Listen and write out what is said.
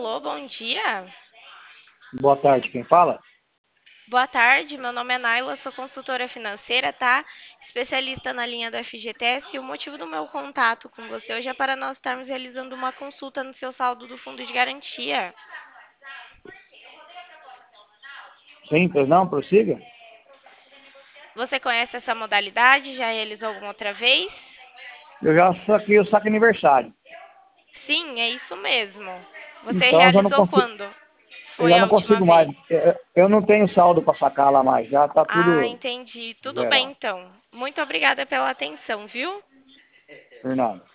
Alô, bom dia. Boa tarde, quem fala? Boa tarde, meu nome é Naila, sou consultora financeira, tá? Especialista na linha do FGTS e o motivo do meu contato com você hoje é para nós estarmos realizando uma consulta no seu saldo do fundo de garantia. Sim, pois não, prossiga. Você conhece essa modalidade? Já realizou alguma outra vez? Eu já saquei o saque aniversário. Sim, é isso mesmo. Você Então eu já não realizou consigo, quando? eu Foi já a não última consigo mais. vez? Eu não tenho saldo para sacar lá mais. Já tá Ah, tudo entendi. Tudo bem zerado. então. Muito obrigada pela atenção, viu? Fernando.